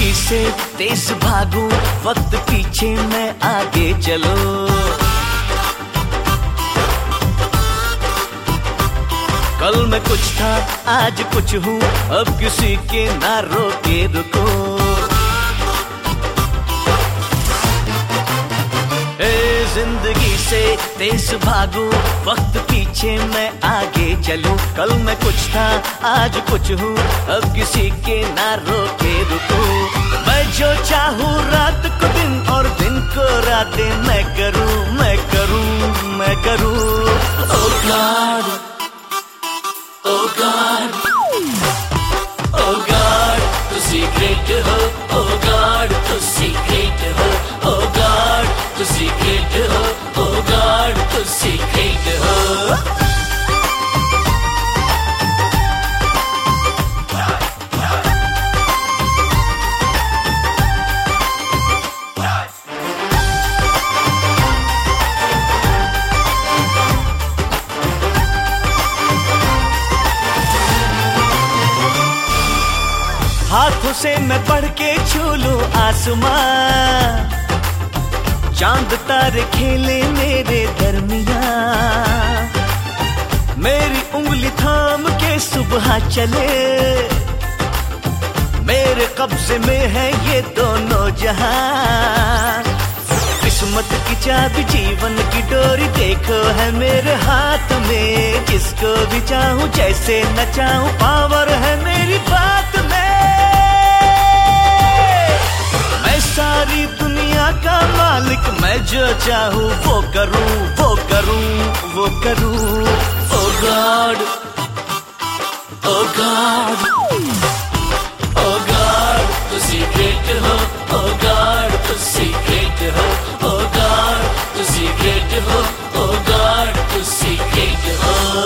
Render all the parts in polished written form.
जिंदगी से तेज भागूं, वक्त पीछे मैं आगे चलो। कल मैं कुछ था आज कुछ हूँ, अब किसी के ना रोके रुको। जिंदगी से तेज भागूं, वक्त पीछे मैं आगे चलूं। कल मैं कुछ था आज कुछ हूँ, अब किसी के ना रोके रुको। मैं जो चाहूँ रात को दिन और दिन को रातें मैं करूँ, मैं करूँ, मैं करूँ। Oh God, oh God, oh God तू सीक्रेट हो, ओ गॉड तू सीक्रेट हो, ओ गॉड तू सीक्रेट हो, ओ गॉड तू सीक्रेट हो। हाथों से मैं बढ़ के छू लूं आसमां, चांद तारे खेले मेरे दरमियां। मेरी उंगली थाम के सुबह चले, मेरे कब्जे में है ये दोनों जहां। किस्मत की चाबी जीवन की डोरी देखो है मेरे हाथ में, जिसको भी चाहूं जैसे न चाहूं पावर है मेरी बात में। सारी दुनिया का मालिक मैं, जो चाहूँ वो करूँ, वो करूँ, वो करूँ। Oh God, oh God, oh God तू सीक्रेट हो, ओ गॉड तू सीक्रेट हो, ओ गॉड तू सीक्रेट हो, ओ गॉड तू सीक्रेट हो।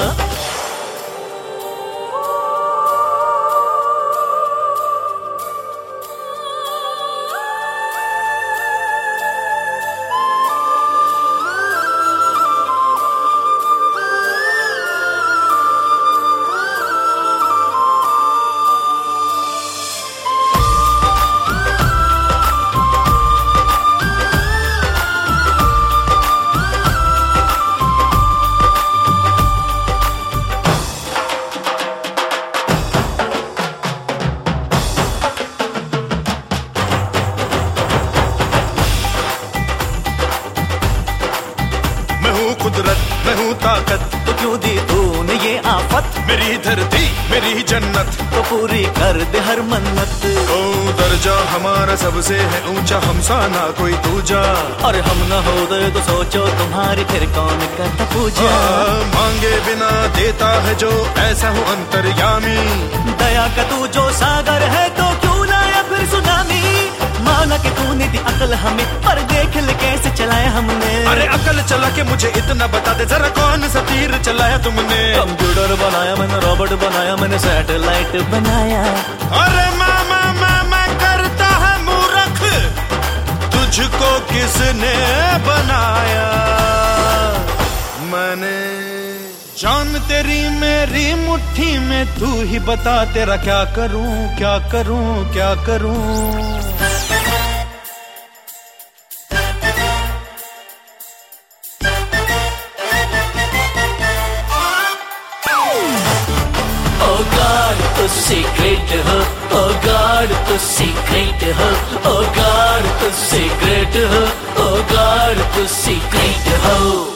कुदरत मैं हूँ ताकत, तो क्यों दी तूने ये आफत। मेरी धरती मेरी जन्नत, तो पूरी कर दे हर मन्नत। ओ दर्जा हमारा सबसे है ऊंचा, हमसा ना कोई दूजा। और हम न होते तो सोचो तुम्हारी फिर कौन करता पूजा। मांगे बिना देता है जो, ऐसा हूँ अंतर्यामी। दया का तू जो सागर है, तो क्यों लाया फिर सुनामी। माना कि तूने दी अकल हमें, पर देख ले कैसे चलाया हमने। अरे अकल चला के मुझे इतना बता दे जरा, कौन सा तीर चलाया तुमने। कंप्यूटर बनाया मैंने, रोबोट बनाया मैंने, सैटेलाइट बनाया। अरे मामा मामा करता है मूर्ख, तुझको किसने बनाया। मैंने जान तेरी मेरी मुट्ठी में, तू ही बता तेरा क्या करूं, क्या करूं, क्या करूं। Oh God, तू सीक्रेट हो, oh God, तू सीक्रेट हो, oh God, तू सीक्रेट हो, oh God, तू सीक्रेट हो।